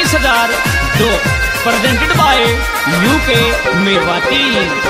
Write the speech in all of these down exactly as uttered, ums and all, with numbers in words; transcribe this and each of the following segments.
इक्कीस हजार दो प्रेजेंटेड बाय यूके मेवाती।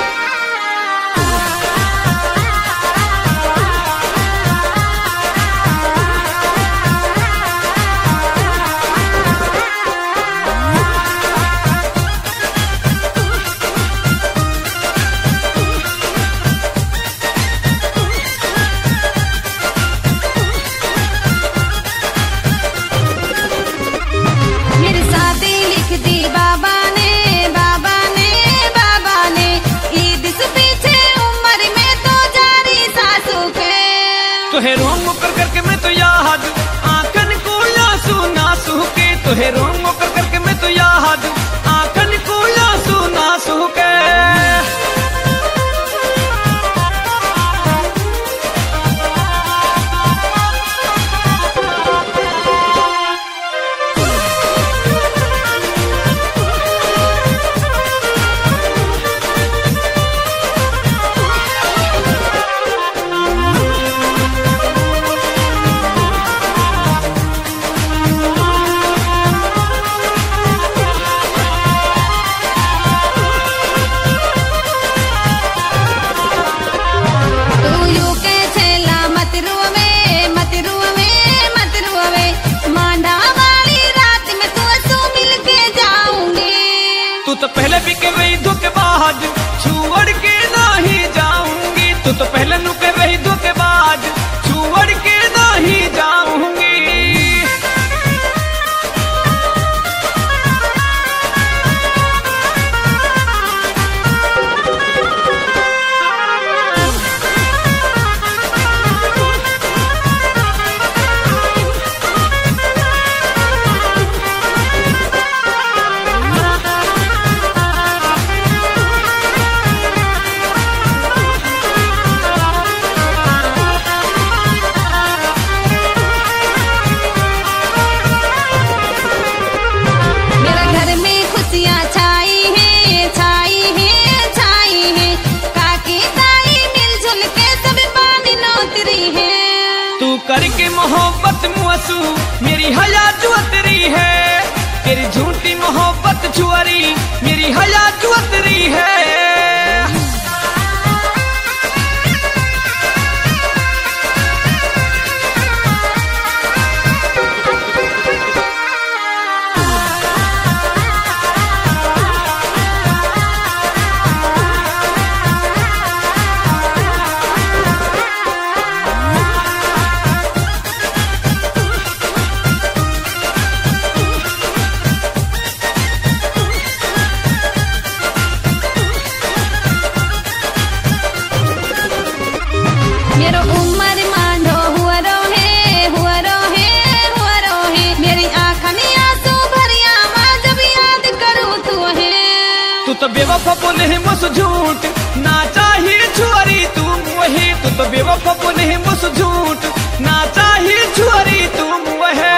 तुहे रोम कर करके मैं तो याद आंखन को आंसू नासू के, तुहे रोम कर करके मैं तो याद आंखन को आंसू नासू के। तू तो पहले भी के वही धोखेबाज छुअड़ के नहीं जाऊंगी, तू तो पहले नु के वही धोखेबाज छुअड़ के नहीं जाऊंगी। करके मोहब्बत मुआसू मेरी हया चुअतरी है, तेरी झूठी मोहब्बत छुअरी मेरी हया चुअतरी है। मेरो उम्र मांडो हुआ रोहे हुआ रोहे हुआ रोहे, मेरी आँखनी आंसू भरिया माँ जब याद करूँ तू है। तू तो बेवफा बोले है मुझ झूठ ना चाहिए छुअरी तुम वही, तू तो बेवफा बोले है मुझ झूठ ना चाहिए छुअरी तुम वही।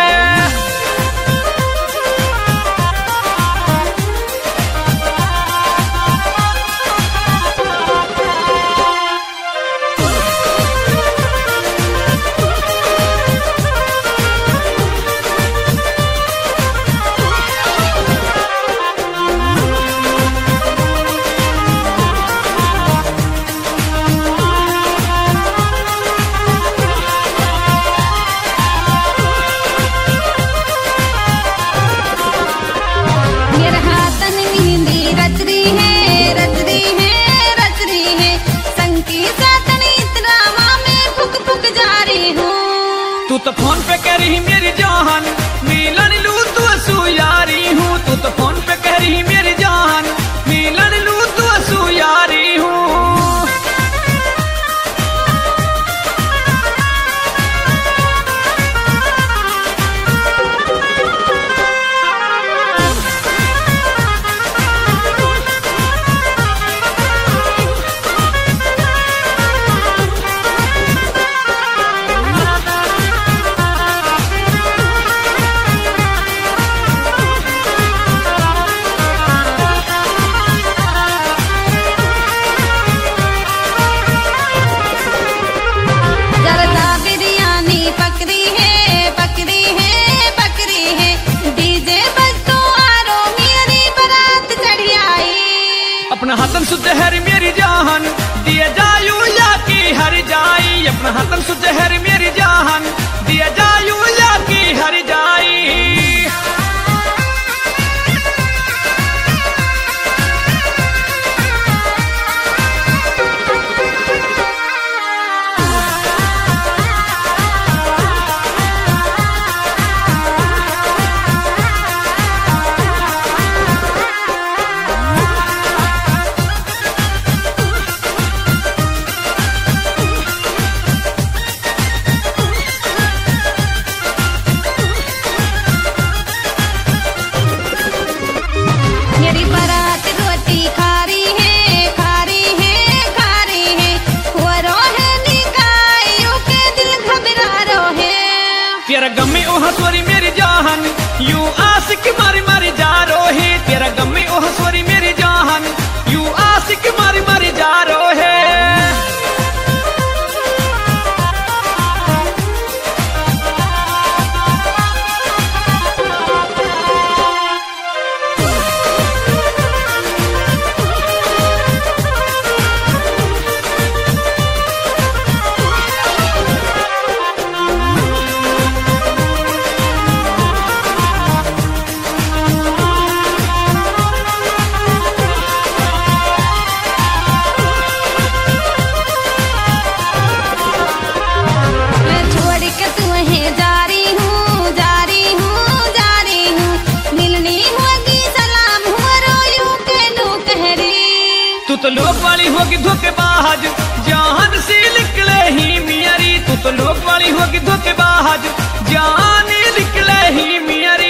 अपना हाथन सु जहर मेरी जान दिया जायू या की हर जाई। मेरी बारात रोटी खारी है खारी है खारी है हुआ रोहे निकायों के दिल घबरा रोहे। तेरा गमे ओ हसवरी मेरी जान यू आशिक मारी मारी जा रोहे। तेरा गमे ओ हसवरी मेरी जान यू आशिक मारी मारी जा रोहे। मैं छोड़ के तुम्हें जा रही हूँ जा रही हूँ जा रही हूँ मिलनी होगी सलाम हुआ रोयू के नू कहरी। तू तो लोग वाली होगी धोखेबाज जान से निकले ही मियारी। तू तो लोग वाली होगी धोखेबाज जान निकले ही मियारी।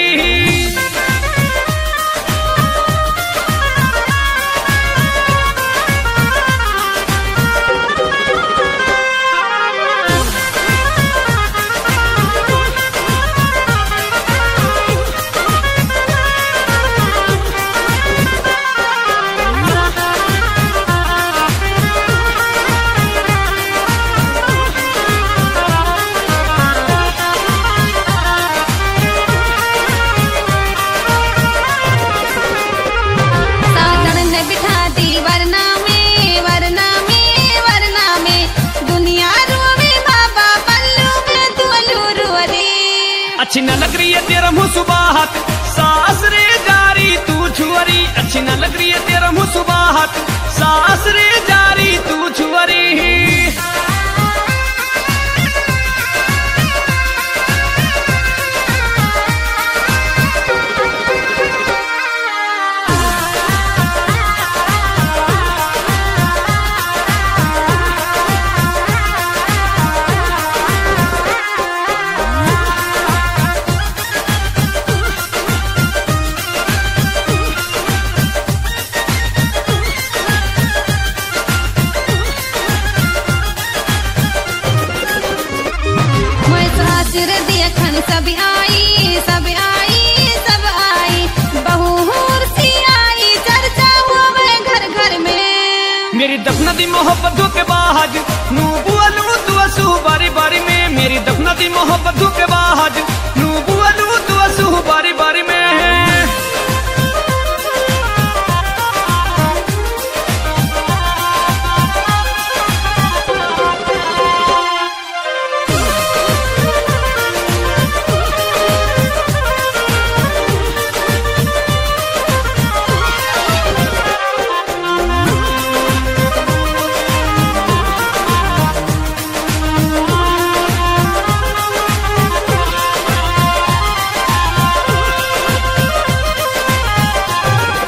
साजन ने बिठा दी वरना में वरना में वरना में दुनिया रोवे बाबा पल्लू में तोलू रोरी। अच्छी न लग रही है तेरा मुँह सुबाहत सास रे जारी तू छुअरी। अच्छी न लग रही है तेरा मुँह सुबाहत सास रे जारी तू छुअरी। मैं सासुर देखन सब आई सब आई सब आई बहू हुर्सी आई चर्चा हुआ घर घर में। मेरी दफना दी मोहब्बत धोखेबाज नू बुअलू दुअसू बारी बारी में। मेरी दफना दी मोहब्बत धोखेबाज नू बुअलू दुअसू बारी बारी में।